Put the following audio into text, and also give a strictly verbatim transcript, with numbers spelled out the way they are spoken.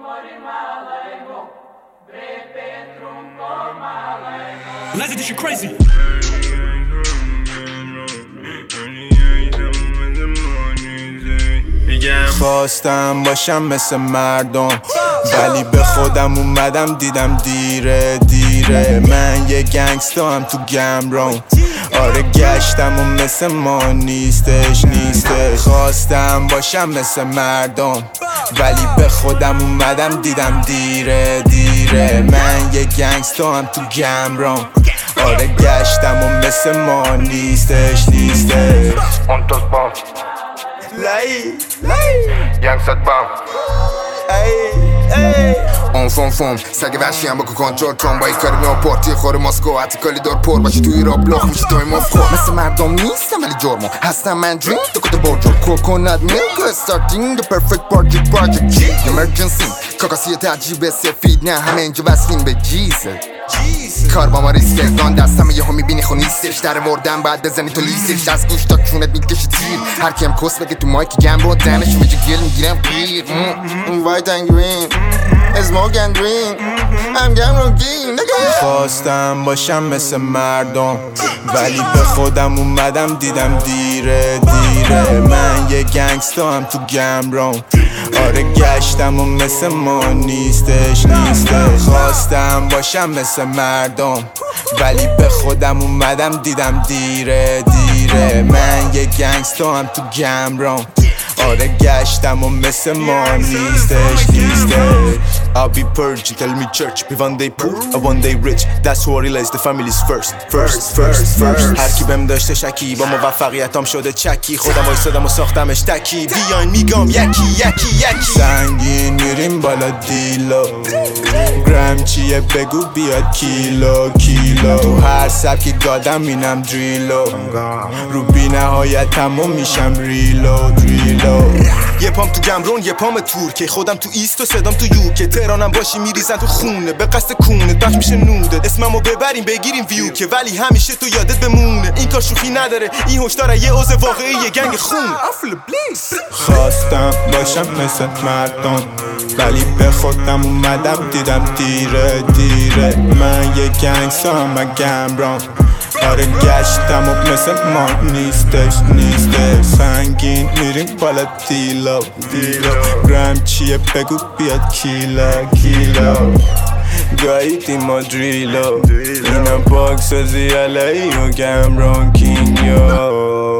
Lazy, this shit crazy. خواستم باشم مثل مردم ولی به خودم اومدم دیدم دیره دیره من یه گنگستا هم تو گمرون آره گشتم و مثل ما نیستش نیسته خواستم باشم مثل مردم ولی به خودم اومدم دیدم دیره دیره من یه گنگستا هم تو گمرون آره گشتم و مثل ما نیستش نیستش Ontos bom, لایی لایی young sat bom. ای ای اون فون فون سگ وحشی هم بکن کنترل کن با این کاری میام پارتی خور ماسکو حتی کالی دار پر باشی توی راب لاخ میشه توی مافکو مثل مردم نیستم ولی جرمو هستم من درین تو کت برجو کوکونات میلک استارتینگ the perfect party project G emergency کاکاسی تجیب سفید نه همه اینجا وصلین به جیزه کار با ما ریسکه دان دستم یه ها میبینی خو نیستش در وردن باید بزنی تو لیستش از گوش تا کونت میکشی تیر هر کیم کس بگه تو مایک گم با دنش میجه گل میگیرم پیر وایت and green smoke and drink I'm گمرونگین خواستم باشم مثل مردم ولی به خودم اومدم دیدم دیره دیره من یه گنگستا هم تو گمرون آره گشتم و مثل ما نیستش نیسته خواستم باشم مثل مردم ولی به خودم اومدم دیدم دیره دیره من یه گنگستا هم تو گمرون آره گشتم و مثل ما نیستش نیستش I'll be purging, tell me church be one day poor, or one day rich That's who I realize the family's first First, first, first هر کی بهم داشته شکی با موفقیتام شده چکی خودم وایسادم و ساختمش تکی بیاین میگم یکی یکی یکی سنگین میریم بالا دیلو گرم چیه بگو بیاد کیلو کیلو تو هر سبکی گادم اینم دریلو رو بی نهایت تموم میشم ریلو دریلو یه پام تو گمرون یه پام تور که خودم تو ایست و صدام تو یو که تهرانم باشی میریزن تو خونه به قصد کونه بخش میشه نودت اسممو ببریم بگیریم ویو که ولی همیشه تو یادت بمونه این کار شوخی نداره این هشداره یه عضو واقعی یه گنگ خونه خواستم باشم مثل مردم ولی به خودم اومدم دیدم دیره دیره من یه گنگستا هم گمرون آره گشتم و مثل ما نیستش نیستش سنگین میریم بالا دیلو دیلو گرم چیه بگو بیاد کیلا کیلا گاییدیم ما دریلو اینم پاک سازی علایی و گمرون کینگو